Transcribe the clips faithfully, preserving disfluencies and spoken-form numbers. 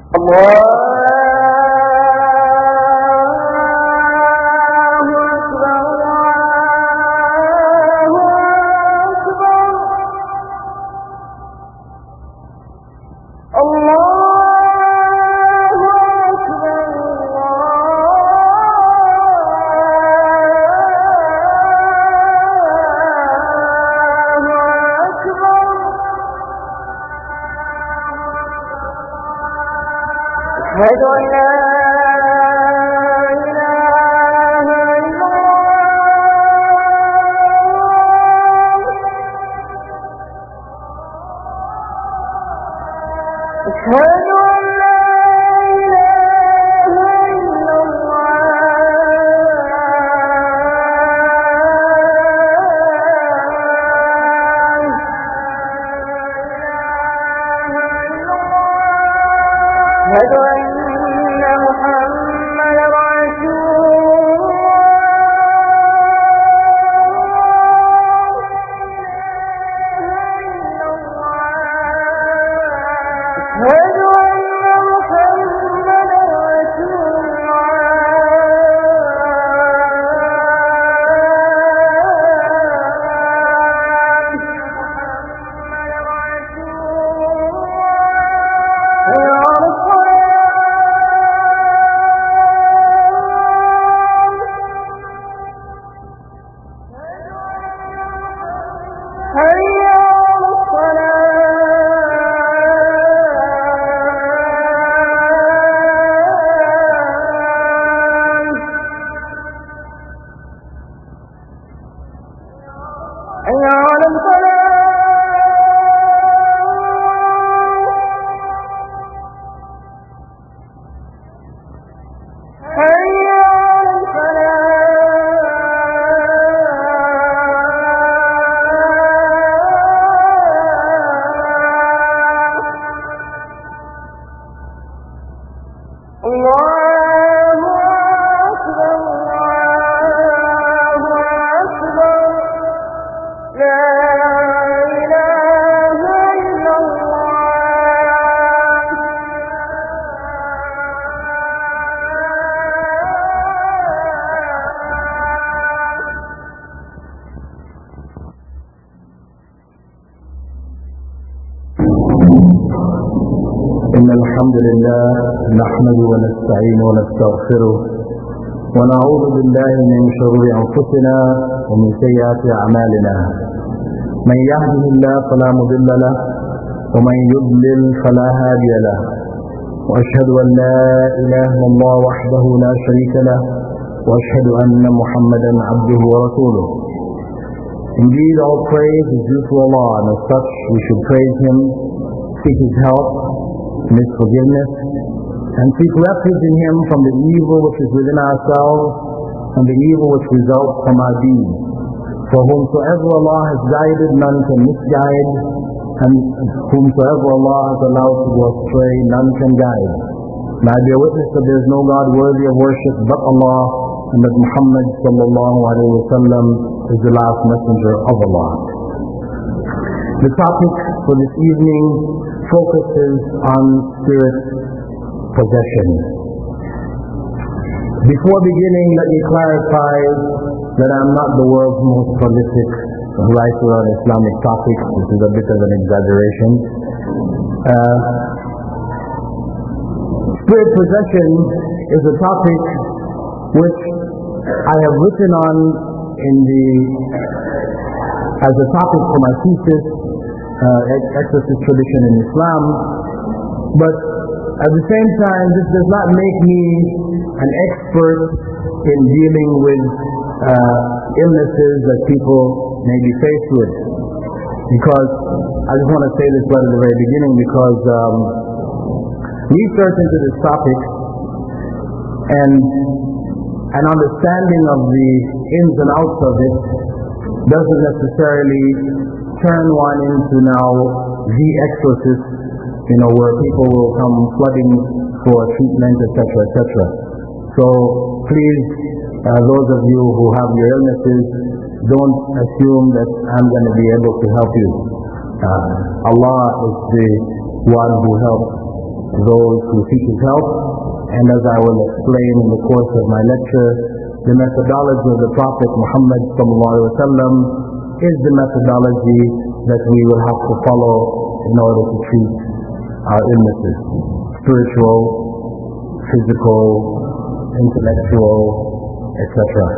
الحمد لله نحمده ونستعينه ونستغفره ونعوذ بالله من شرور أنفسنا ومن سيئات أعمالنا. من يهده الله فلا مضل له ومن يضلل فلا هادي له، وأشهد أن لا إله إلا الله وحده لا شريك له، وأشهد أن محمدا عبده ورسوله. Indeed, all praise is due to Allah, and as such we should praise Him, seek His help and His forgiveness, and seek refuge in Him from the evil which is within ourselves and the evil which results from our deeds. For whomsoever Allah has guided, none can misguide, and whomsoever Allah has allowed to go astray, none can guide. And I bear witness that there is no God worthy of worship but Allah, and that Muhammad sallallahu alayhi wa sallam is the last messenger of Allah. The topic for this evening focuses on spirit possession. Before beginning, let me clarify that I am not the world's most prolific writer on Islamic topics. This is a bit of an exaggeration. Uh, spirit possession is a topic which I have written on in the as a topic for my thesis, uh, Exorcist Tradition in Islam. But at the same time, this does not make me an expert in dealing with uh, illnesses that people may be faced with. Because I just want to say this right at the very beginning, because um, research into this topic and an understanding of the ins and outs of it doesn't necessarily turn one into now the exorcist, you know, where people will come flooding for treatment, et cetera, et cetera. So please, uh, those of you who have your illnesses, don't assume that I'm going to be able to help you. Uh, Allah is the one who helps those who seek His help. And as I will explain in the course of my lecture, the methodology of the Prophet Muhammad sallallahu alaihi wasallam is the methodology that we will have to follow in order to treat our illnesses: spiritual, physical, intellectual, et cetera.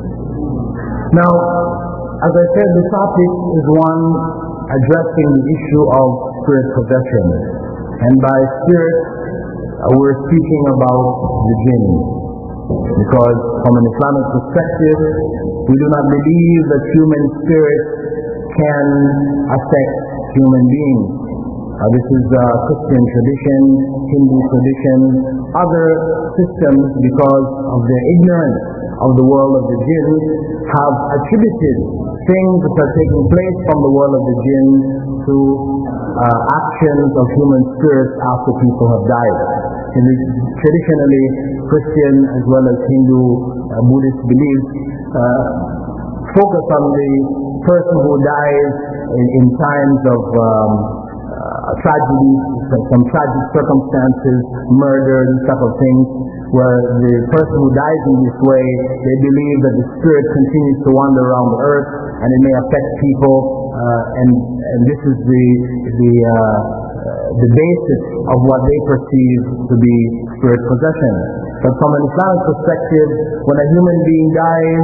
Now, as I said, the topic is one addressing the issue of spirit possession. And by spirit, uh, we're speaking about the jinn. Because from an Islamic perspective, we do not believe that human spirit can affect human beings. Uh, this is uh, Christian tradition, Hindu tradition, other systems, because of their ignorance of the world of the jinn, have attributed things that are taking place from the world of the jinn to uh, actions of human spirits after people have died. In the traditionally Christian as well as Hindu, uh, Buddhist beliefs uh, focus on the person who dies in, in times of um, uh, tragedy, some tragic circumstances, murder, these type of things, where the person who dies in this way, they believe that the spirit continues to wander around the earth and it may affect people, uh, and, and this is the, the, uh, the basis of what they perceive to be spirit possession. But from an Islamic perspective, when a human being dies,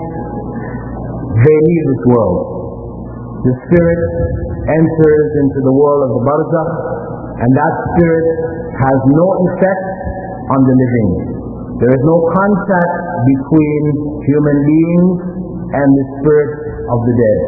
they leave this world. The spirit enters into the world of the barzakh, and that spirit has no effect on the living. There is no contact between human beings and the spirit of the dead.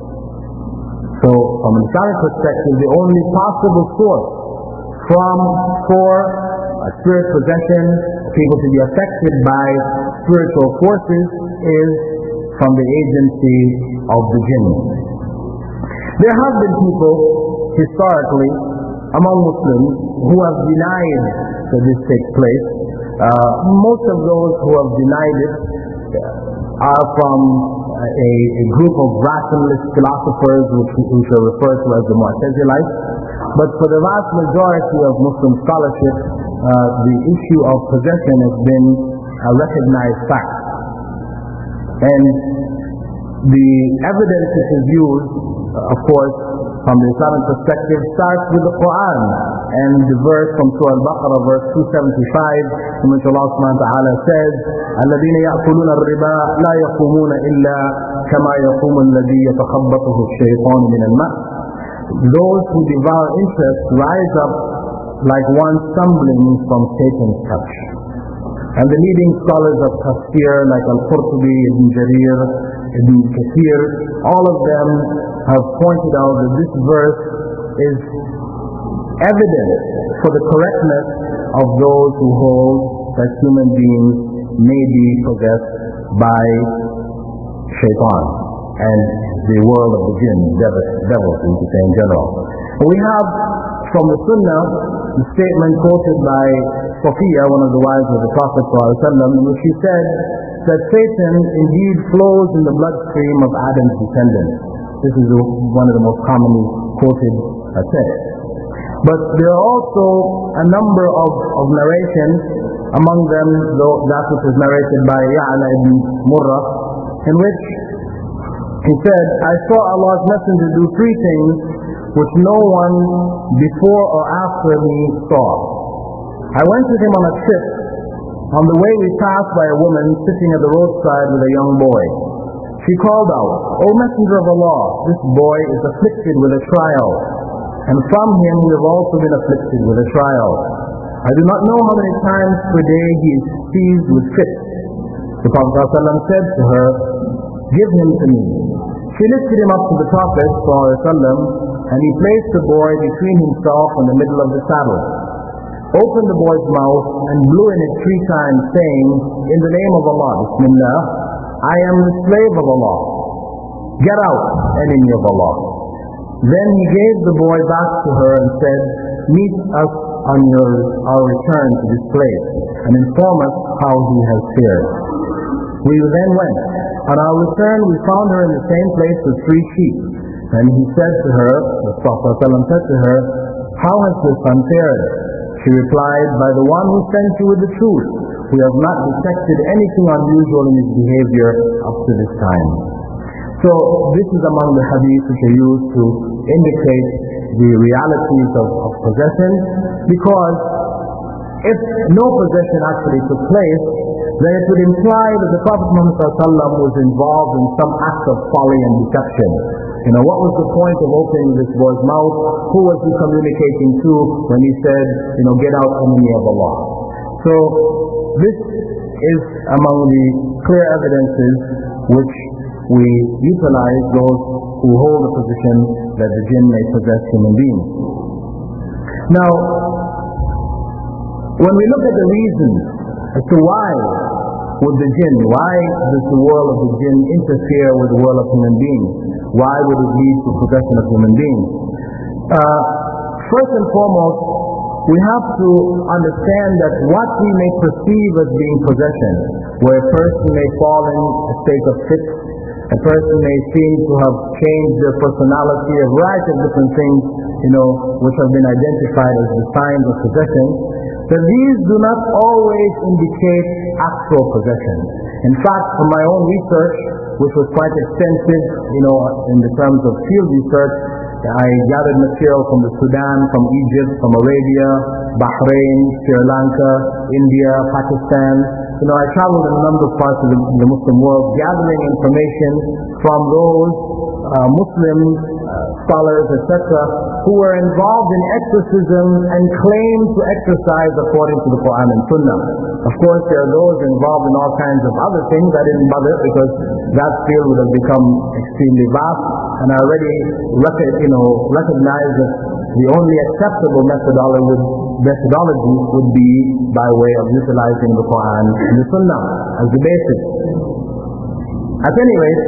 So, from an Islamic perspective, the only possible source from for a spirit possession, people to be affected by spiritual forces, is from the agency of the jinn. There have been people, historically, among Muslims, who have denied that this takes place. Uh, most of those who have denied it are from a, a group of rationalist philosophers, which, which are referred to as the Mu'tazilites. But for the vast majority of Muslim scholarship, uh, the issue of possession has been a recognized fact. And the evidence that is used, uh, of course, from the Islamic perspective, starts with the Quran and the verse from Surah Al-Baqarah, verse two seventy-five, in which Allah subhanahu wa ta'ala says, الَّذِينَ يَأْكُلُونَ الرِّبَا لَا يَقُومُونَ إِلَّا كَمَا يَقُومُ الَّذِي يَتَخَبَّطُهُ الشَّيْطَانُ مِنَ الْمَسِّ. Those who devour interest rise up like one stumbling from Satan's touch. And the leading scholars of Tafsir, like Al-Qurtubi, Ibn Jarir, Ibn Kathir, all of them have pointed out that this verse is evidence for the correctness of those who hold that human beings may be possessed by shaitan and the world of the jinn, devils, we could say in general. We have from the Sunnah the statement quoted by Safiya, one of the wives of the Prophet ﷺ, in which she said that Satan indeed flows in the bloodstream of Adam's descendants. This is one of the most commonly quoted uh, texts. But there are also a number of, of narrations, among them though, that which is narrated by Ya'la ibn Murrah, in which he said, I saw Allah's Messenger do three things which no one before or after me saw. I went with him on a trip. On the way we passed by a woman sitting at the roadside with a young boy. She called out, O Messenger of Allah, this boy is afflicted with a trial, and from him we have also been afflicted with a trial. I do not know how many times per day he is seized with fits. The Prophet ﷺ said to her, give him to me. She lifted him up to the Prophet ﷺ, and he placed the boy between himself and the middle of the saddle, opened the boy's mouth and blew in it three times, saying, in the name of Allah, Bismillah, I am the slave of Allah. Get out, enemy of Allah. Then he gave the boy back to her and said, meet us on your, our return to this place and inform us how he has fared. We then went. On our return we found her in the same place with three sheep. And he said to her, the Prophet ﷺ said to her, how has your son fared? She replied, by the one who sent you with the truth, we have not detected anything unusual in his behavior up to this time. So this is among the hadiths which are used to indicate the realities of, of possession, because if no possession actually took place, then it would imply that the Prophet Muhammad ﷺ was involved in some act of folly and deception. You know, what was the point of opening this boy's mouth? Who was he communicating to when he said, you know, get out, enemy of Allah? So this is among the clear evidences which we utilize, those who hold the position that the jinn may possess human beings. Now, when we look at the reasons as to why would the jinn, why does the world of the jinn interfere with the world of human beings? Why would it lead to possession of human beings? Uh, first and foremost, we have to understand that what we may perceive as being possession, where a person may fall in a state of fit, a person may seem to have changed their personality, a variety of different things, you know, which have been identified as the signs of possession, that these do not always indicate actual possession. In fact, from my own research, which was quite extensive, you know, in the terms of field research, I gathered material from the Sudan, from Egypt, from Arabia, Bahrain, Sri Lanka, India, Pakistan. You know, I traveled in a number of parts of the, the Muslim world, gathering information from those uh, Muslim uh, scholars, et cetera, who were involved in exorcism and claimed to exorcise according to the Quran and Sunnah. Of course, there are those involved in all kinds of other things. I didn't bother because that field would have become extremely vast, and I already rec- you know, recognize that the only acceptable methodology would, methodology would be by way of utilizing the Quran and the Sunnah as the basis. At any rate,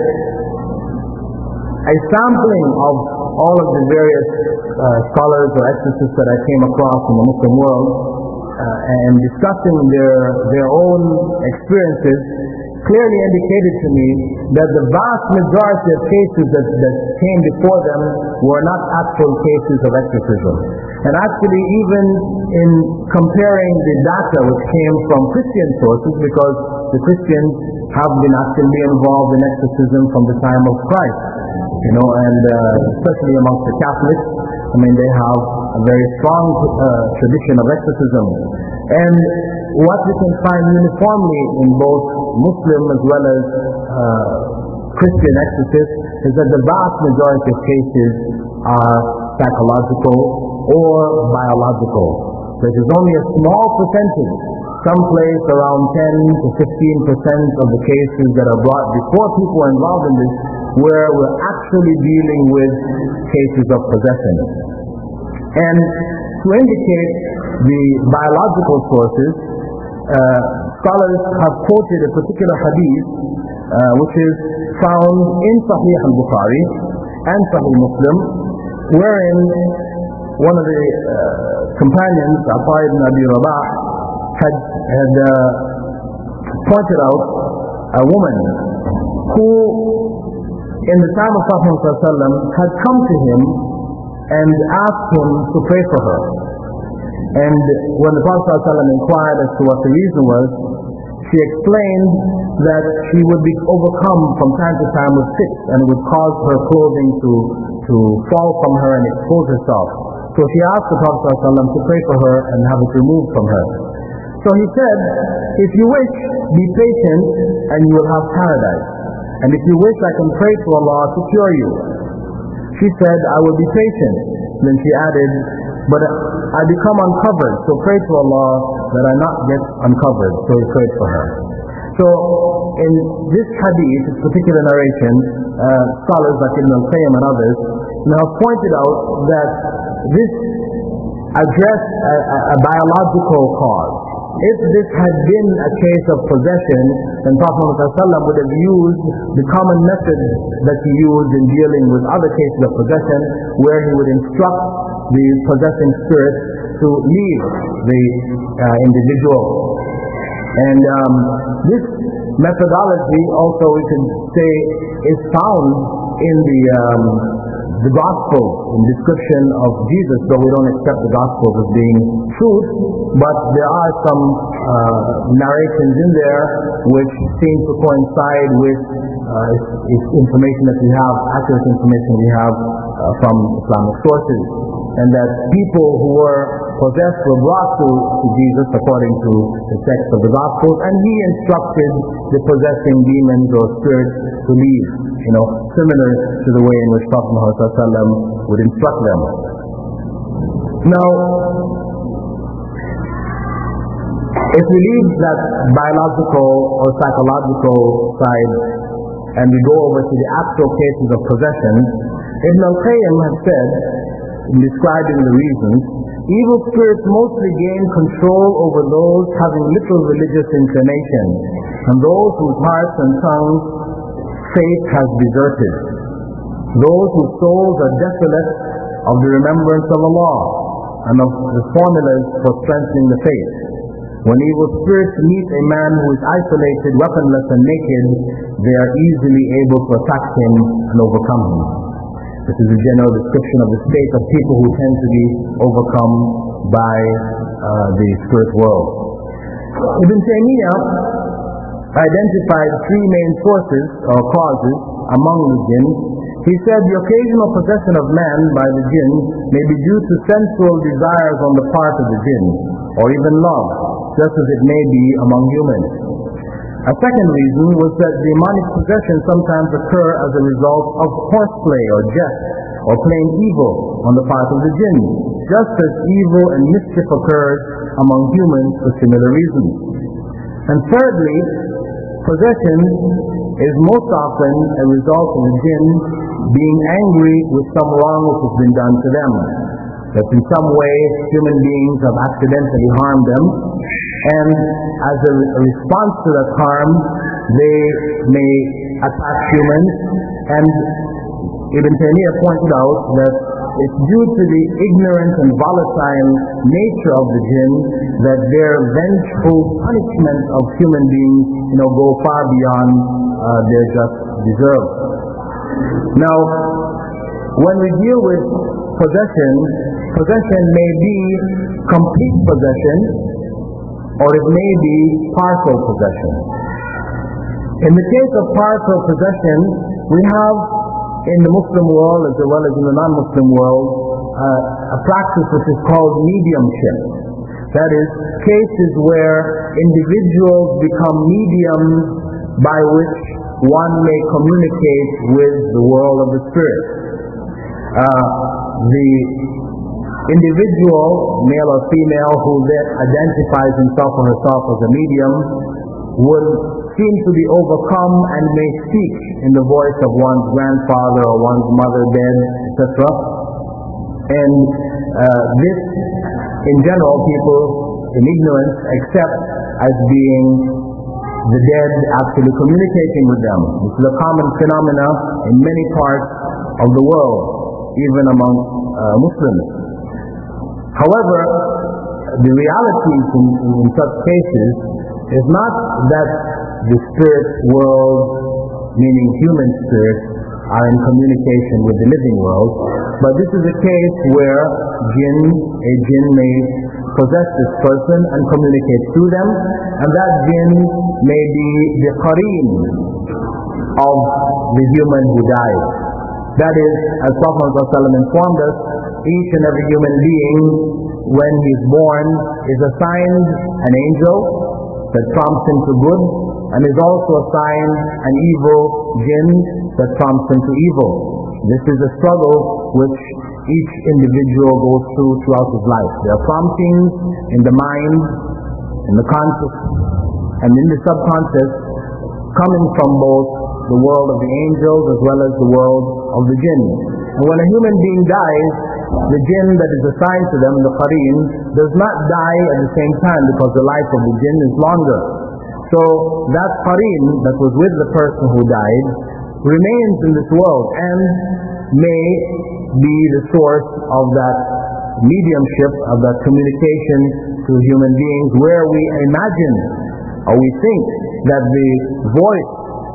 a sampling of all of the various uh, scholars or exorcists that I came across in the Muslim world, uh, and discussing their their own experiences, clearly indicated to me that the vast majority of cases that, that came before them were not actual cases of exorcism. And actually, even in comparing the data which came from Christian sources, because the Christians have been actively involved in exorcism from the time of Christ, you know, and uh, especially amongst the Catholics, I mean, they have a very strong uh, tradition of exorcism. And what we can find uniformly in both Muslim as well as uh, Christian exorcists is that the vast majority of cases are psychological or biological. There is only a small percentage, someplace around ten to fifteen percent of the cases that are brought before people are involved in this, where we're actually dealing with cases of possession. And to indicate the biological sources, uh, scholars have quoted a particular hadith uh, which is found in Sahih al-Bukhari and Sahih Muslim, wherein one of the uh, companions, Atha ibn Abi Rabah, had, had uh, pointed out a woman who, in the time of Prophet ﷺ, had come to him and asked him to pray for her. And when the Prophet ﷺ inquired as to what the reason was, she explained that she would be overcome from time to time with fits, and it would cause her clothing to, to fall from her and expose herself. So she asked the Prophet ﷺ to pray for her and have it removed from her. So he said, if you wish, be patient and you will have paradise. And if you wish, I can pray to Allah to cure you. She said, I will be patient. Then she added, but I become uncovered, so pray to Allah that I not get uncovered. So he prayed for her. So in this hadith, this particular narration, uh, scholars like Ibn al-Qayyim and others now pointed out that this addressed a, a, a biological cause. If this had been a case of possession, then Prophet ﷺ would have used the common method that he used in dealing with other cases of possession, where he would instruct the possessing spirit to leave the uh, individual. And um, this methodology also, we can say, is found in the um, the Gospel in description of Jesus, though we don't accept the Gospel as being truth, but there are some uh, narrations in there which seem to coincide with uh, information that we have, accurate information we have uh, from Islamic sources, and that people who were possessed were brought to, to Jesus according to the text of the Gospels, and he instructed the possessing demons or spirits to leave, you know, similar to the way in which Prophet Muhammad would instruct them. Now, if we leave that biological or psychological side and we go over to the actual cases of possession, Ibn al-Qayyim has said, in describing the reasons, evil spirits mostly gain control over those having little religious inclination, and those whose hearts and tongues faith has deserted, those whose souls are desolate of the remembrance of Allah and of the formulas for strengthening the faith. When evil spirits meet a man who is isolated, weaponless and naked, they are easily able to attack him and overcome him. This is a general description of the state of people who tend to be overcome by uh, the spirit world. Ibn Taymiyyah identified three main sources or causes among the jinn. He said the occasional possession of man by the jinn may be due to sensual desires on the part of the jinn, or even love, just as it may be among humans. A second reason was that demonic possession sometimes occur as a result of horseplay or jest, or playing evil on the part of the jinn, just as evil and mischief occurs among humans for similar reasons. And thirdly, possession is most often a result of the jinn being angry with some wrong which has been done to them, that in some way human beings have accidentally harmed them, and as a, a response to that harm they may attack humans. And Ibn Taymiyyah pointed out that it's due to the ignorant and volatile nature of the jinn that their vengeful punishment of human beings, you know, go far beyond uh, their just deserve. Now, when we deal with possession, possession may be complete possession, or it may be partial possession. In the case of partial possession, we have in the Muslim world as well as in the non-Muslim world uh, a practice which is called mediumship. That is, cases where individuals become mediums by which one may communicate with the world of the spirit. Uh, the individual, male or female, who then identifies himself or herself as a medium would seem to be overcome and may speak in the voice of one's grandfather or one's mother dead, et cetera. And uh, this, in general, people in ignorance accept as being the dead actually communicating with them. This is a common phenomena in many parts of the world, even among uh, Muslims. However, the reality in, in such cases is not that the spirit world, meaning human spirits, are in communication with the living world, but this is a case where jinn, a jinn may possess this person and communicate through them, and that jinn may be the qareen of the human who dies. That is, as Prophet ﷺ informed us, each and every human being, when he is born, is assigned an angel that prompts him to good, and is also assigned an evil jinn that prompts him to evil. This is a struggle which each individual goes through throughout his life. There are promptings in the mind, in the conscious, and in the subconscious, coming from both the world of the angels as well as the world of the jinn. And when a human being dies, the jinn that is assigned to them, the qareen, does not die at the same time because the life of the jinn is longer. So that qareen that was with the person who died remains in this world and may be the source of that mediumship, of that communication to human beings, where we imagine or we think that the voice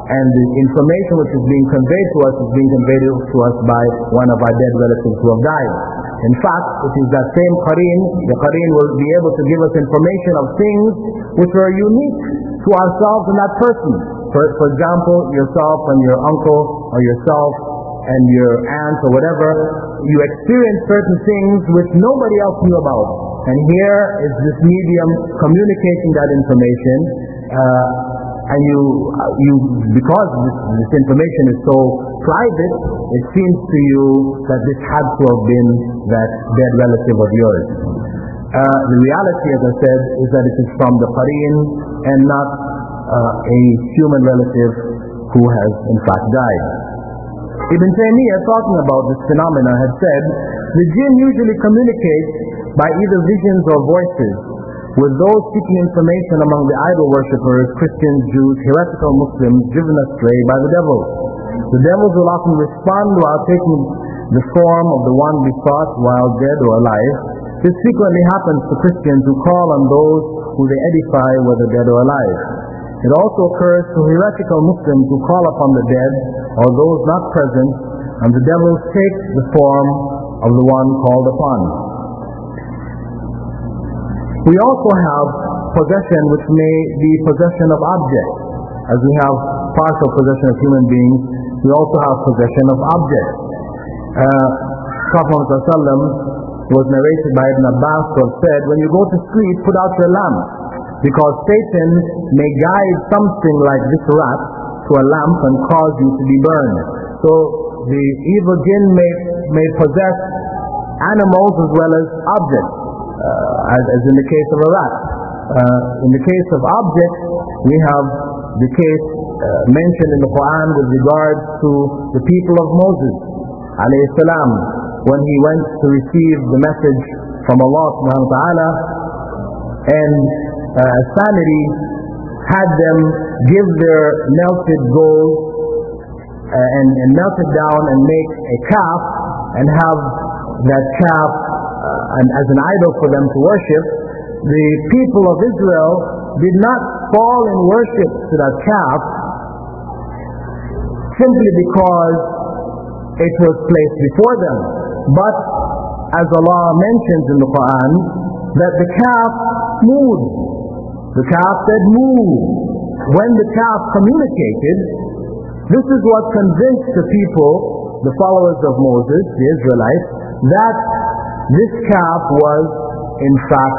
and the information which is being conveyed to us is being conveyed to us by one of our dead relatives who have died. In fact, it is that same qareen, the qareen will be able to give us information of things which are unique to ourselves and that person. For, for example, yourself and your uncle, or yourself and your aunt or whatever, you experience certain things which nobody else knew about. And here is this medium communicating that information, uh, and you, uh, you, because this, this information is so private, it seems to you that this had to have been that dead relative of yours. Uh, the reality, as I said, is that it is from the qareen and not uh, a human relative who has in fact died. Ibn Taymiyyah, talking about this phenomena, had said, the jinn usually communicate by either visions or voices with those seeking information among the idol worshippers, Christians, Jews, heretical Muslims, driven astray by the devil. The devils will often respond while taking the form of the one besought while dead or alive. This frequently happens to Christians who call on those who they edify, whether dead or alive. It also occurs to heretical Muslims who call upon the dead or those not present, and the devils take the form of the one called upon. We also have possession which may be possession of objects. As we have partial possession of human beings, we also have possession of objects. Uh, Prophet ﷺ was narrated by Ibn Abbas who have said, when you go to sleep, put out your lamp, because Satan may guide something like this rat to a lamp and cause you to be burned. So the evil jinn may, may possess animals as well as objects, uh, as, as in the case of a rat. Uh, in the case of objects, we have the case uh, mentioned in the Quran with regards to the people of Moses alayhi salam, when he went to receive the message from Allah subhanahu wa ta'ala, and uh, Sanity had them give their melted gold uh, and, and melt it down and make a calf and have that calf uh, and, as an idol for them to worship. The people of Israel did not fall in worship to that calf simply because it was placed before them, but as Allah mentions in the Quran, that the calf moved. The calf said, move. When the calf communicated, this is what convinced the people, the followers of Moses, the Israelites, that this calf was in fact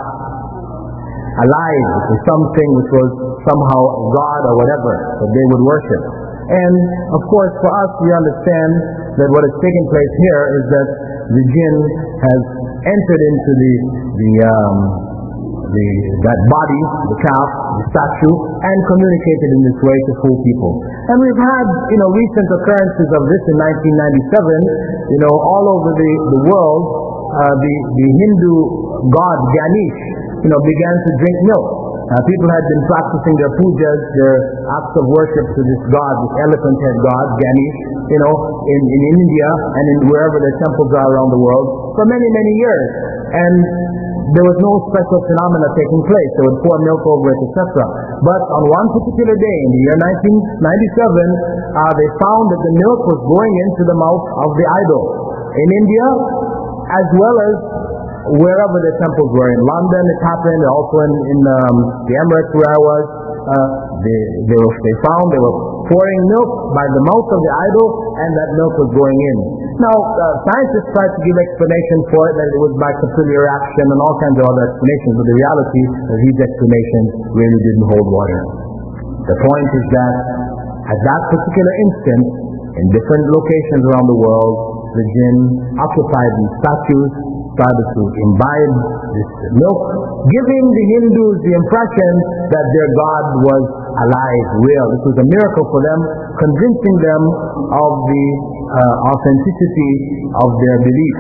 alive. It was something which was somehow God or whatever that they would worship. And of course for us, we understand that what is taking place here is that the jinn has entered into the, the, um, the that body, the calf, the statue, and communicated in this way to fool people. And we've had, you know, recent occurrences of this in nineteen ninety-seven, you know, all over the, the world. Uh, the, the Hindu god Ganesh, you know, began to drink milk. Uh, people had been practicing their pujas, their acts of worship to this god, this elephant head god, Ganesh, you know, in, in India and in wherever their temples are around the world for many, many years. And there was no special phenomena taking place. They would pour milk over it, et cetera. But on one particular day in the year nineteen ninety-seven, uh, they found that the milk was going into the mouth of the idol. In India, as well as wherever the temples were. In London it happened, also in, in um, the Emirates where I was, uh, they, they, were, they found they were pouring milk by the mouth of the idol, and that milk was going in. Now, uh, scientists tried to give explanation for it, that it was by capillary reaction and all kinds of other explanations, but the reality is these explanations really didn't hold water. The point is that at that particular instant, in different locations around the world, the jinn occupied these statues, started to imbibe this milk, giving the Hindus the impression that their God was alive, real. This was a miracle for them, convincing them of the uh, authenticity of their belief.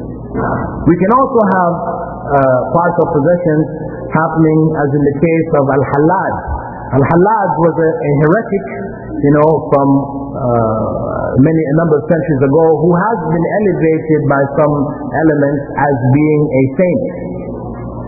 We can also have uh, partial possessions happening, as in the case of Al-Hallaj. Al-Hallaj was a, a heretic, you know, from uh, many a number of centuries ago, who has been elevated by some elements as being a saint.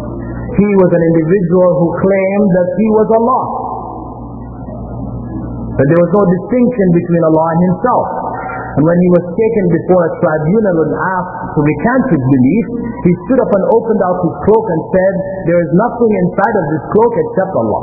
He was an individual who claimed that he was Allah. that there was no distinction between Allah and himself. And when he was taken before a tribunal and asked to recant his belief, he stood up and opened out his cloak and said, there is nothing inside of this cloak except Allah.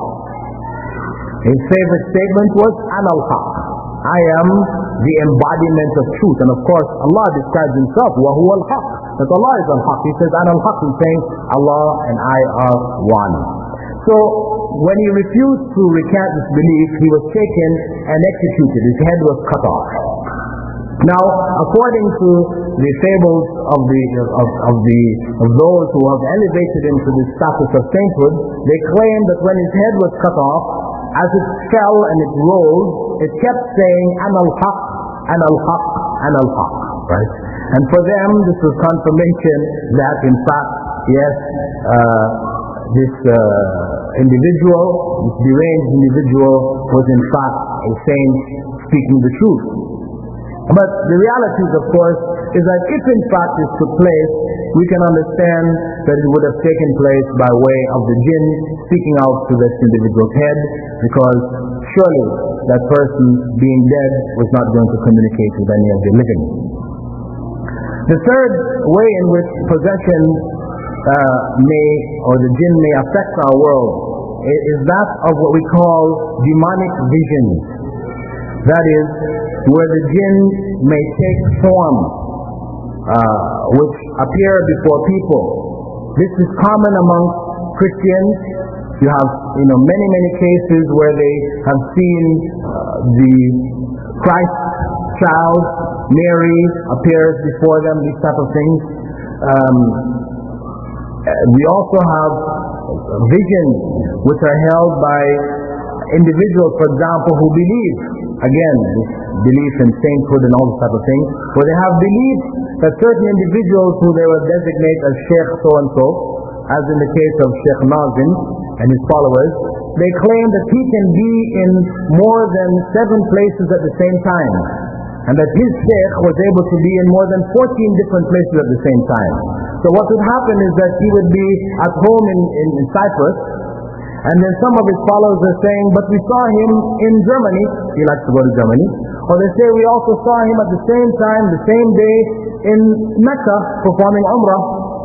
His favorite statement was, Ana al-Haq. I am the embodiment of truth. And of course, Allah describes himself, wa huwa al-Haq. That Allah is al-Haq. He says, Ana al-Haq. He's saying, Allah and I are one. So, when he refused to recant this belief, he was taken and executed. His head was cut off. Now, according to the fables of the of, of the of those who have elevated him to the status of sainthood, they claim that when his head was cut off, as it fell and it rolled, it kept saying, Ana al-Haq, Ana al-Haq, Ana al-Haq. Right? And for them, this was confirmation that, in fact, yes, uh, this uh, individual, this deranged individual, was in fact a saint speaking the truth. But the reality, of course, is that if in fact this took place, we can understand that it would have taken place by way of the jinn speaking out to this individual's head, because surely that person being dead was not going to communicate with any of the living. The third way in which possession uh, may, or the jinn may affect our world, is that of what we call demonic visions. That is, where the jinn may take form uh, which appear before people. This is common among Christians. You have, you know, many, many cases where they have seen uh, the Christ child, Mary, appears before them, these type of things. Um, we also have visions which are held by individuals, for example, who believe, again, this belief in sainthood and all this type of things, where they have belief that certain individuals who they will designate as Sheikh so-and-so, as in the case of Sheikh Nazim and his followers, they claim that he can be in more than seven places at the same time, and that his Sheikh was able to be in more than fourteen different places at the same time. So what would happen is that he would be at home in, in, in Cyprus, and then some of his followers are saying, but we saw him in Germany. He likes to go to Germany. Or they say, we also saw him at the same time, the same day, in Mecca, performing Umrah.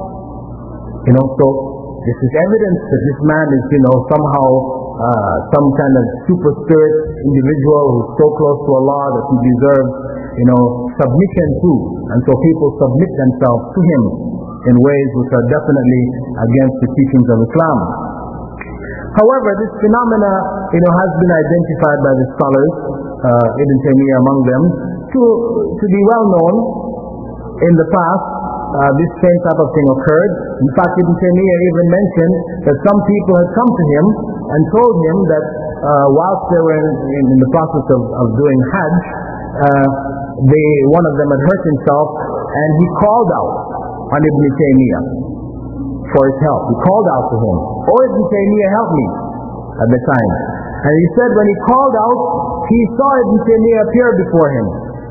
You know, so this is evidence that this man is, you know, somehow uh, some kind of super spirit individual who's so close to Allah that he deserves, you know, submission to. And so people submit themselves to him in ways which are definitely against the teachings of Islam. However, this phenomena, you know, has been identified by the scholars, uh, Ibn Taymiyyah among them, to to be well known. In the past, uh, this same type of thing occurred. In fact, Ibn Taymiyyah even mentioned that some people had come to him and told him that uh, whilst they were in, in, in the process of, of doing Hajj, uh, they one of them had hurt himself, and he called out on Ibn Taymiyyah for his help. He called out to him, "Oh, Ibn Taymiyyah, help me," at the time. And he said when he called out, he saw Ibn Taymiyyah appear before him.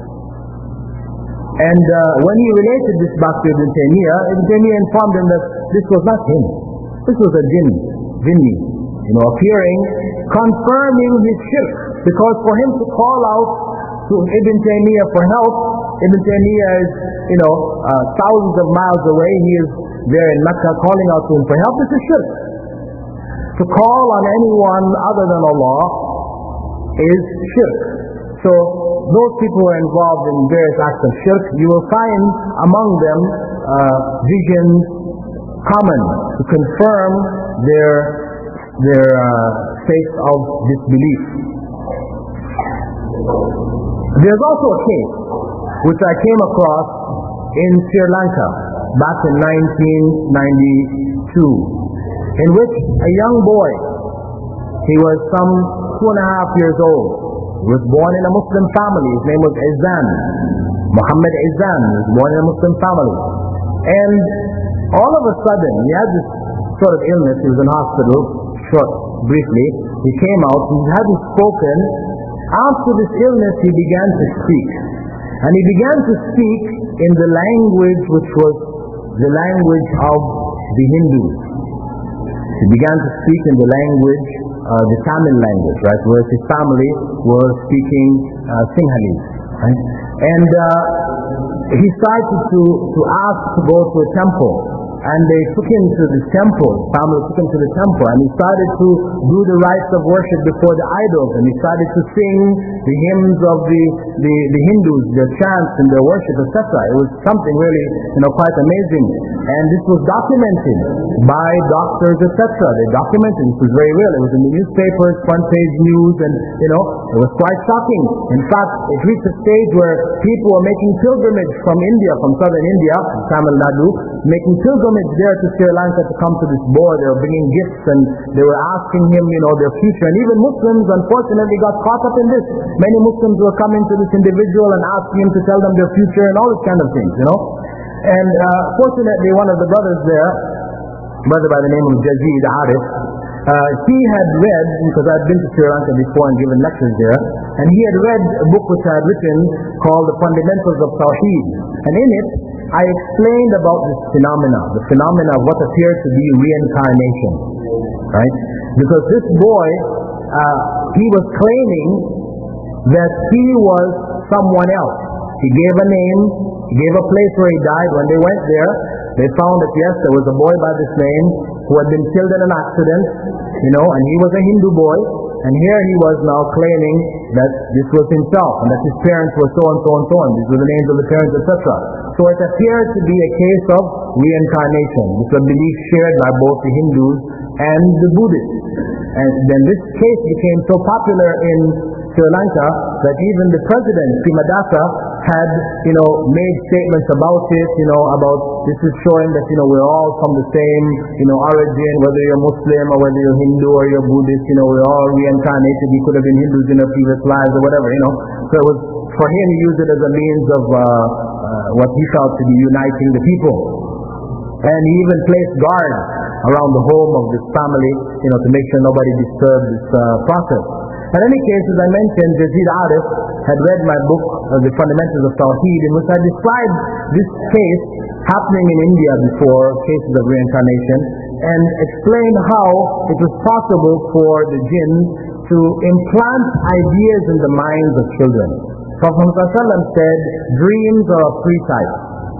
And uh, when he related this back to Ibn Taymiyyah, Ibn Taymiyyah informed him that this was not him. This was a jinn, jinni, you know, appearing, confirming his shirk. Because for him to call out to Ibn Taymiyyah for help, Ibn Taymiyyah is, you know, uh, thousands of miles away. He is there in Mecca calling out to him for help. This is shirk. To call on anyone other than Allah is shirk. So those people who are involved in various acts of shirk, you will find among them uh, visions common to confirm their their uh, state of disbelief. There's also a case which I came across in Sri Lanka back in nineteen ninety-two, in which a young boy, he was some two and a half years old, he was born in a Muslim family. His name was Izzan, Muhammad Izzan. He was born in a Muslim family, and all of a sudden he had this sort of illness. He was in hospital, short, briefly. He came out, he hadn't spoken. After this illness he began to speak, and he began to speak in the language which was the language of the Hindus. He began to speak in the language uh, the Tamil language, right? Whereas his family was speaking uh, Sinhalese, right? And uh, he started to, to ask to go to a temple. And they took him to the temple, family took him to the temple, and he started to do the rites of worship before the idols, and he started to sing the hymns of the, the, the Hindus, their chants and their worship, et cetera. It was something really, you know, quite amazing. And this was documented by doctors, et cetera. They documented this was very real. It was in the newspapers, front page news, and, you know, it was quite shocking. In fact, it reached a stage where people were making pilgrimage from India, from southern India, Tamil Nadu, making pilgrimage there to Sri Lanka to come to this boy. They were bringing gifts and they were asking him, you know, their future. And even Muslims, unfortunately, got caught up in this. Many Muslims were coming to this individual and asking him to tell them their future and all this kind of things, you know. And uh, fortunately, one of the brothers there, brother by the name of Jazid Arif, uh, he had read, because I had been to Sri Lanka before and given lectures there, and he had read a book which I had written called The Fundamentals of Tawheed. And in it, I explained about this phenomena, the phenomena of what appeared to be reincarnation, right? Because this boy, uh, he was claiming that he was someone else. He gave a name, he gave a place where he died. When they went there, they found that yes, there was a boy by this name who had been killed in an accident, you know, and he was a Hindu boy. And here he was now claiming that this was himself, and that his parents were so and so and so, and these were the names of the parents, et cetera. So it appeared to be a case of reincarnation. This was a belief shared by both the Hindus and the Buddhists. And then this case became so popular in Sri Lanka that even the president, Simadasa, had, you know, made statements about it, you know, about this is showing that, you know, we're all from the same, you know, origin, whether you're Muslim or whether you're Hindu or you're Buddhist, you know, we're all reincarnated. We could have been Hindus in our previous lives or whatever, you know. So it was, for him, he used it as a means of uh, uh, what he felt to be uniting the people. And he even placed guards around the home of this family, you know, to make sure nobody disturbed this uh, process. In any case, as I mentioned, Jazid Arif had read my book, uh, The Fundamentals of Tawheed, in which I described this case happening in India before, cases of reincarnation, and explained how it was possible for the jinn to implant ideas in the minds of children. Prophet Muhammad said, dreams are of three types.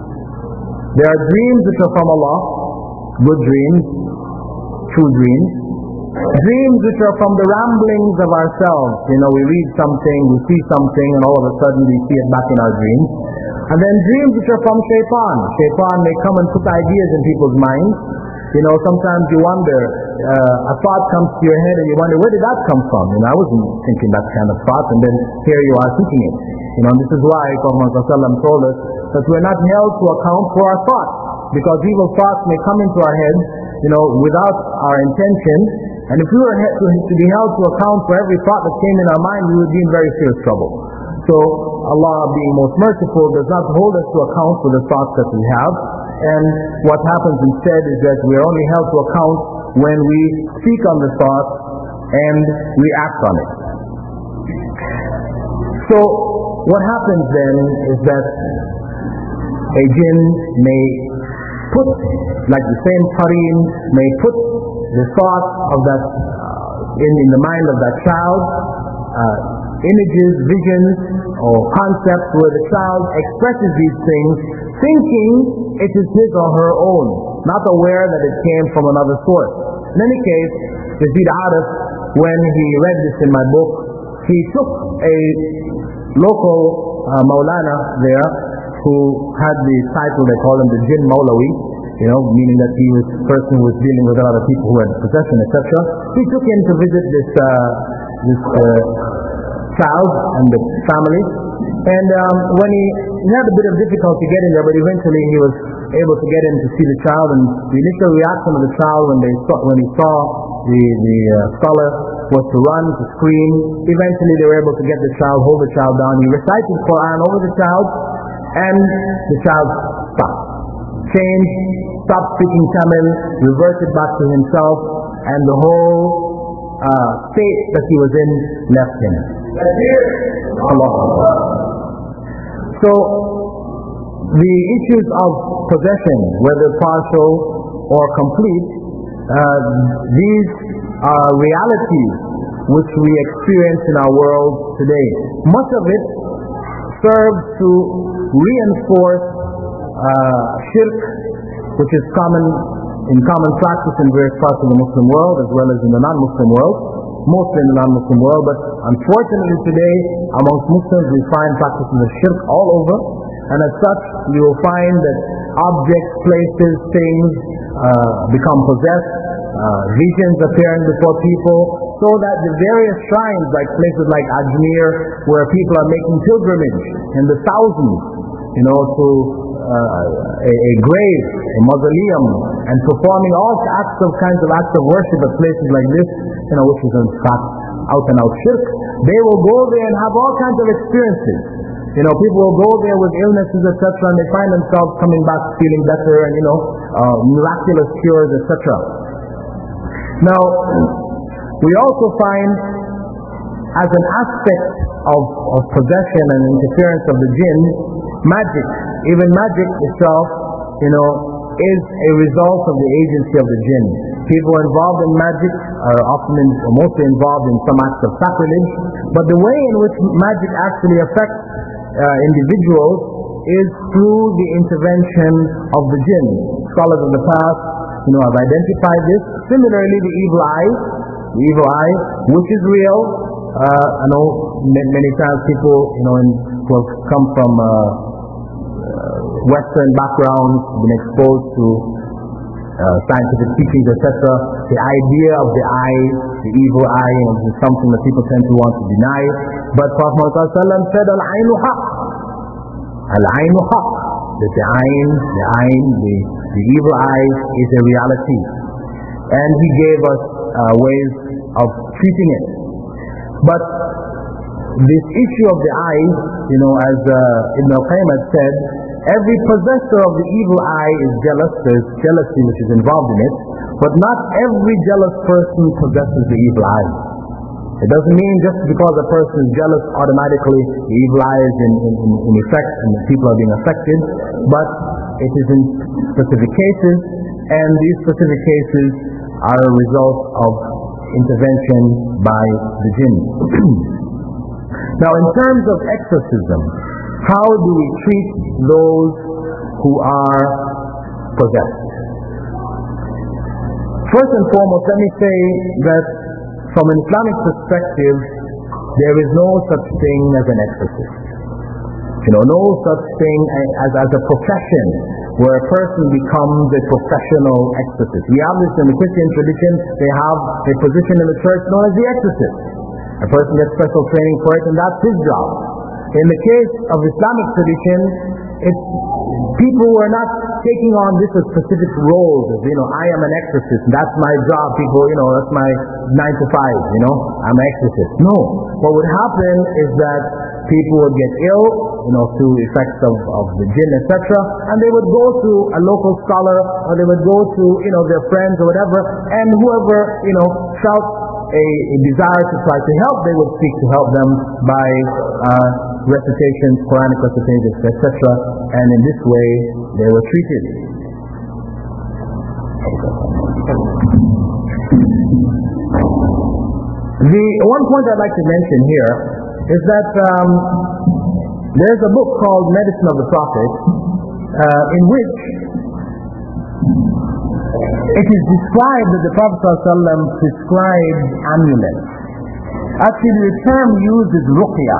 There are dreams which are from Allah, good dreams, true dreams. Dreams which are from the ramblings of ourselves. You know, we read something, we see something, and all of a sudden we see it back in our dreams. And then dreams which are from Shaitan. Shaitan may come and put ideas in people's minds. You know, sometimes you wonder, uh, a thought comes to your head and you wonder, where did that come from? You know, I wasn't thinking that kind of thought, and then here you are thinking it. You know, and this is why Prophet ﷺ told us that we're not held to account for our thoughts, because evil thoughts may come into our heads, you know, without our intention. And if we were to be held to account for every thought that came in our mind, we would be in very serious trouble. So Allah, being most merciful, does not hold us to account for the thoughts that we have. And what happens instead is that we are only held to account when we speak on the thought and we act on it. So what happens then is that a jinn may put, like the same qarin, may put the thought of that uh, in, in the mind of that child, uh, images, visions, or concepts where the child expresses these things, thinking it is his or her own, not aware that it came from another source. In any case, Jazid Arif, when he read this in my book, he took a local uh, Maulana there, who had the title, they call him the Jinn Maulawi, you know, meaning that he was a person who was dealing with a lot of people who had possession, et cetera. He took him to visit this uh, this uh, child and the family, and um, when he, he had a bit of difficulty getting there, but eventually he was able to get him to see the child. And the initial reaction of the child when they saw, when he saw the the uh, scholar was to run, to scream. Eventually they were able to get the child, hold the child down. He recited Quran over the child, and the child stopped, changed, stopped speaking Tamil, reverted back to himself, and the whole uh, state that he was in left him. Allah. So the issues of possession, whether partial or complete, uh, these are realities which we experience in our world today. Much of it serves to reinforce uh, shirk, which is common in common practice in various parts of the Muslim world as well as in the non-Muslim world, mostly in the non-Muslim world. But unfortunately today, amongst Muslims, we find practices of shirk all over, and as such, you will find that objects, places, things uh, become possessed, uh, visions appearing before people, so that the various shrines, like places like Ajmer, where people are making pilgrimage in the thousands, you know, to uh, a, a grave, a mausoleum, and performing all acts of kinds of acts of worship at places like this, you know, which is in fact out and out shirk. They will go there and have all kinds of experiences. You know, people will go there with illnesses, et cetera, and they find themselves coming back feeling better, and you know, uh, miraculous cures, et cetera. Now, we also find, as an aspect of, of possession and interference of the jinn, magic. Even magic itself, you know, is a result of the agency of the jinn. People involved in magic are often, in, or mostly involved in some acts of sacrilege, but the way in which magic actually affects uh, individuals is through the intervention of the jinn. Scholars of the past, you know, have identified this. Similarly, the evil eye, the evil eye, which is real. Uh, I know many, many times people, you know, in, who have come from uh, Western backgrounds, been exposed to uh, scientific teachings, et cetera. The idea of the eye, the evil eye, you know, is something that people tend to want to deny. But Prophet Muhammad said, "Al-aynu haq." Al-aynu haq. That the ayn, the ayn, the, the evil eye is a reality. And he gave us uh, ways of treating it. But this issue of the eye, you know, as uh, Ibn al-Qayyim had said, every possessor of the evil eye is jealous. There's jealousy which is involved in it. But not every jealous person possesses the evil eye. It doesn't mean just because a person is jealous, automatically the evil eye is in, in, in effect and people are being affected. But it is in specific cases, and these specific cases are a result of intervention by the jinn. Now, in terms of exorcism, how do we treat those who are possessed? First and foremost, let me say that from an Islamic perspective, there is no such thing as an exorcist. You know, no such thing as, as a profession where a person becomes a professional exorcist. We have this in the Christian tradition. They have a position in the church known as the exorcist. A person gets special training for it, and that's his job. In the case of Islamic tradition, it's people who are not taking on this as specific roles, as, you know, I am an exorcist, that's my job, people, you know, that's my nine to five, you know, I'm an exorcist. No. What would happen is that people would get ill, you know, through effects of, of the jinn, et cetera, and they would go to a local scholar, or they would go to, you know, their friends or whatever, and whoever, you know, felt a, a desire to try to help, they would seek to help them by uh, recitations, Quranic recitations, et cetera, and in this way they were treated. The one point I'd like to mention here is that um, there's a book called Medicine of the Prophet, uh, in which it is described that the Prophet ﷺ prescribed amulets. Actually, the term used is ruqya,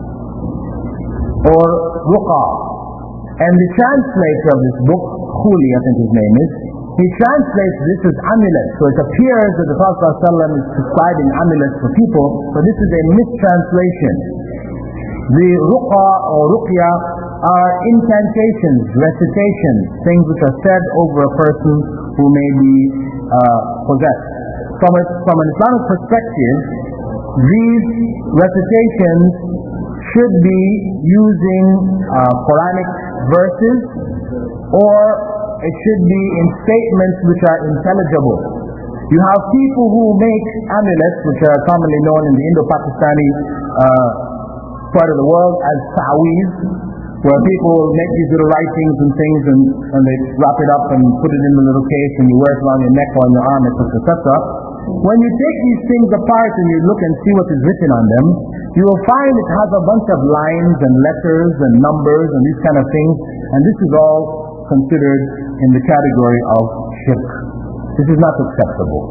or ruqa. And the translator of this book, Khuli, I think his name is, he translates this as amulet. So it appears that the Prophet ﷺ is prescribing amulets for people, but this is a mistranslation. The ruqa or ruqya are incantations, recitations, things which are said over a person who may be uh, possessed. From, a, from an Islamic perspective, these recitations should be using uh, Quranic verses, or it should be in statements which are intelligible. You have people who make amulets, which are commonly known in the Indo-Pakistani uh, part of the world as ta'weez, where people will make these little writings and things, and, and they wrap it up and put it in a little case, and you wear it around your neck or on your arm, et cetera, et cetera. when you take these things apart and you look and see what is written on them, you will find it has a bunch of lines and letters and numbers and these kind of things, and this is all considered in the category of shirk. This is not acceptable.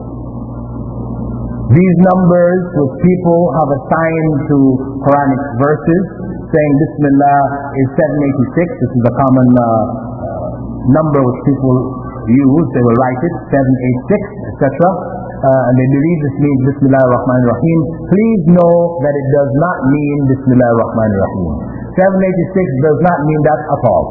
These numbers which people have assigned to Quranic verses, saying Bismillah is seven eighty-six, this is a common uh, number which people use, they will write it, seven eighty-six, et cetera. Uh, and they believe this means Bismillah ar-Rahman ar-Rahim. Please know that it does not mean Bismillah ar-Rahman ar-Rahim. seven eighty-six does not mean that at all.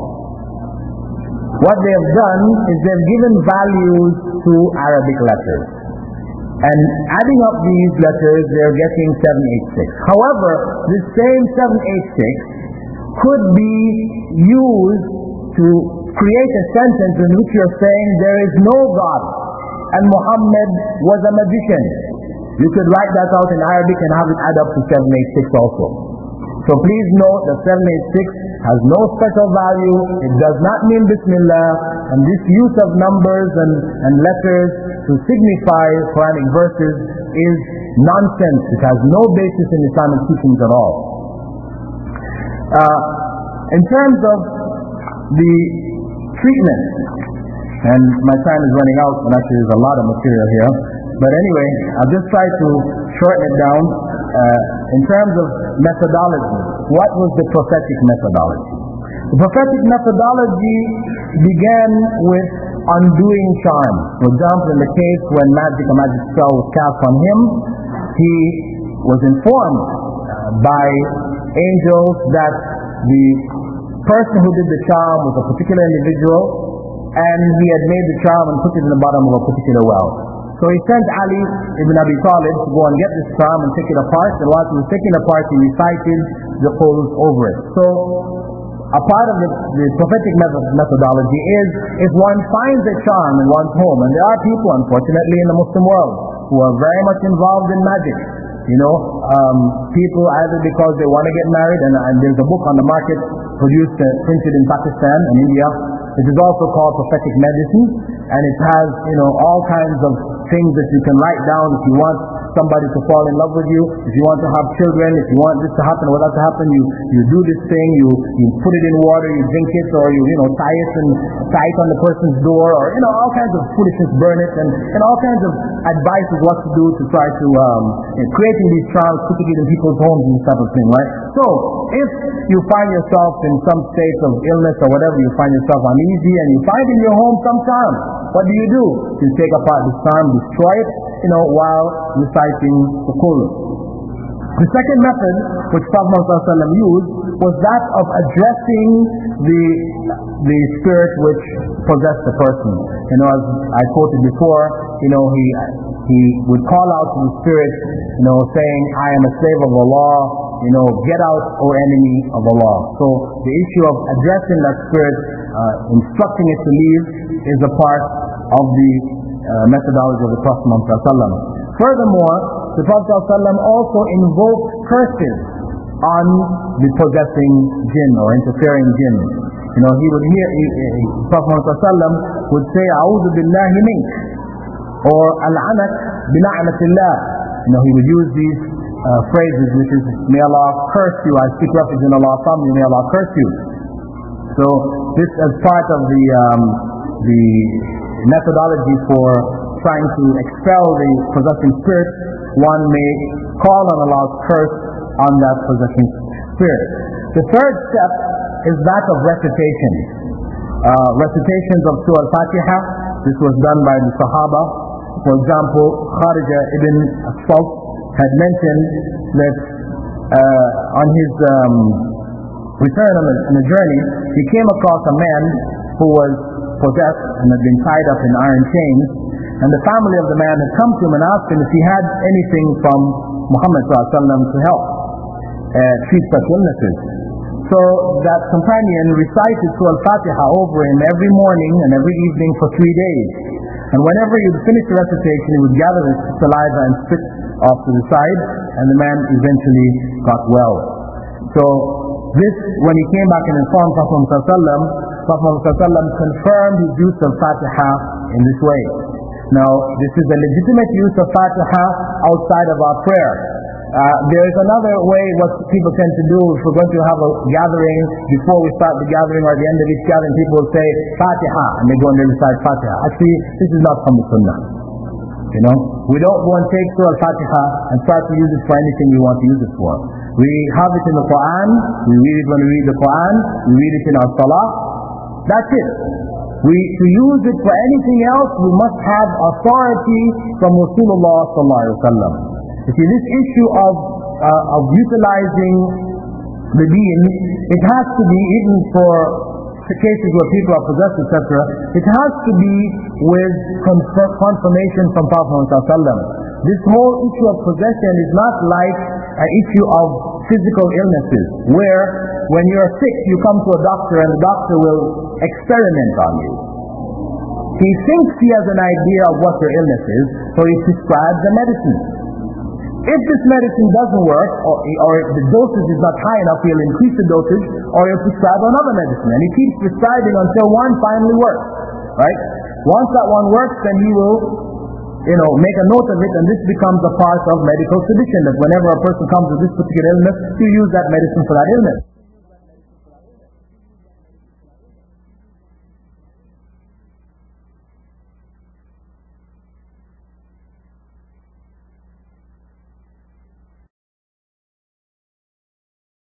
What they have done is they've given values to Arabic letters. And adding up these letters, they're getting seven eighty-six. However, this same seven eighty-six could be used to create a sentence in which you're saying there is no God and Muhammad was a magician. You could write that out in Arabic and have it add up to seven eighty-six also. So please note that seven eighty-six has no special value. It does not mean Bismillah, and this use of numbers and, and letters to signify Quranic verses is nonsense. It has no basis in Islamic teachings at all. Uh, in terms of the treatment, and my time is running out, and actually there's a lot of material here, but anyway, I'll just try to shorten it down. Uh, in terms of methodology, what was the prophetic methodology? The prophetic methodology began with undoing charms. For example, in the case when magic, a magic spell was cast on him, he was informed uh, by angels that the person who did the charm was a particular individual, and he had made the charm and put it in the bottom of a particular well. So he sent Ali ibn Abi Talib to go and get this charm and take it apart, and while he was taking it apart, he recited the qul over it. So a part of the, the prophetic methodology is, if one finds a charm in one's home, and there are people, unfortunately, in the Muslim world who are very much involved in magic. You know, um, people either because they want to get married, and, and there's a book on the market produced, uh, printed in Pakistan and India. It is also called Prophetic Medicine, and it has, you know, all kinds of things that you can write down if you want somebody to fall in love with you, if you want to have children, if you want this to happen or that to happen, you, you do this thing, you, you put it in water, you drink it, or you, you know, tie it and tie it on the person's door, or, you know, all kinds of foolishness, burn it, and, and all kinds of advice of what to do to try to, um, you know, creating these trials, putting it in people's homes and this type of thing, right? So, if you find yourself in some state of illness or whatever, you find yourself uneasy, and you find in your home some charm, what do you do? You take apart this charm, destroy it, you know, while reciting the qul. The second method which Prophet Muhammad used was that of addressing the the spirit which possessed the person. You know, as I quoted before, you know, he he would call out to the spirit, you know, saying, "I am a slave of Allah. You know, get out, O enemy of Allah." So the issue of addressing that spirit, uh, instructing it to leave, is a part of the uh, methodology of the Prophet Muhammad. Furthermore, the Prophet ﷺ also invoked curses on the possessing jinn or interfering jinn. You know, he would hear, he, he, Prophet ﷺ would say, "A'udhu billahi mink," or "Al-anak bina'matillah." You know, he would use these uh, phrases, which is, "May Allah curse you, I speak refuge in Allah from you, may Allah curse you." So, this as part of the, um, the methodology for trying to expel the possessing spirit, one may call on Allah's curse on that possessing spirit. The third step is that of recitation. Uh, recitations of Surah Al-Fatiha. This was done by the Sahaba. For example, Kharija ibn Asfalt had mentioned that uh, on his um, return on a, on a journey, he came across a man who was possessed and had been tied up in iron chains. And the family of the man had come to him and asked him if he had anything from Muhammad ﷺ to help uh, treat such illnesses. So that companion recited Surah Al-Fatiha over him every morning and every evening for three days. And whenever he would finish the recitation, he would gather his saliva and spit off to the side, and the man eventually got well. So this, when he came back and informed Prophet Muhammad ﷺ, Prophet Muhammad ﷺ confirmed his use of Fatiha in this way. Now, this is a legitimate use of Fatiha outside of our prayer. Uh, there is another way what people tend to do. If we're going to have a gathering, before we start the gathering or at the end of each gathering, people will say Fatiha, and they go and they recite Fatiha. Actually, this is not from the Sunnah. You know, we don't go and take Surah Al-Fatiha and start to use it for anything we want to use it for. We have it in the Quran, we read it when we read the Quran, we read it in our Salah. That's it. We, to use it for anything else, we must have authority from Rasulullah sallallahu alaihi wasallam. You see, this issue of uh, of utilizing the deen, it has to be, even for cases where people are possessed, et cetera, it has to be with conf- confirmation from Prophet Muhammad sallallahu alaihi wasallam. This whole issue of possession is not like an issue of physical illnesses, where when you're sick, you come to a doctor and the doctor will experiment on you. He thinks he has an idea of what your illness is, so he prescribes a medicine. If this medicine doesn't work, or, or if the dosage is not high enough, he'll increase the dosage, or he'll prescribe another medicine. And he keeps prescribing until one finally works. Right? Once that one works, then he will, you know, make a note of it, and this becomes a part of medical tradition, that whenever a person comes with this particular illness, you use that medicine for that illness.